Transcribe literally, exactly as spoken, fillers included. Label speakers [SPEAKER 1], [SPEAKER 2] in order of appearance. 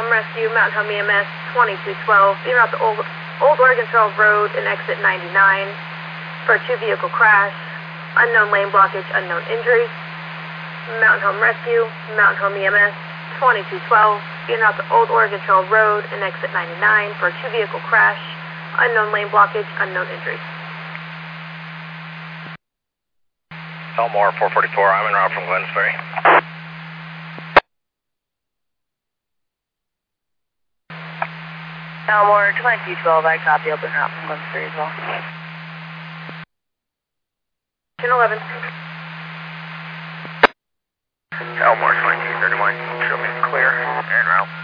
[SPEAKER 1] Home Rescue, Mountain Home E M S, twenty-two twelve. Be out to Old, Old Oregon Trail Road and exit ninety-nine for a two-vehicle crash. Unknown lane blockage, unknown injuries. Mountain Home Rescue, Mountain Home E M S, twenty-two twelve. Be out to Old Oregon Trail Road and exit ninety-nine for a two-vehicle crash. Unknown lane blockage, unknown injuries.
[SPEAKER 2] Elmore four forty-four, I'm en route from Glenns Ferry.
[SPEAKER 3] Elmore twenty-two twelve, I copy, open route from Glenns Ferry as well.
[SPEAKER 1] eleven.
[SPEAKER 2] Elmore twenty-two thirty-one, show me clear, en route.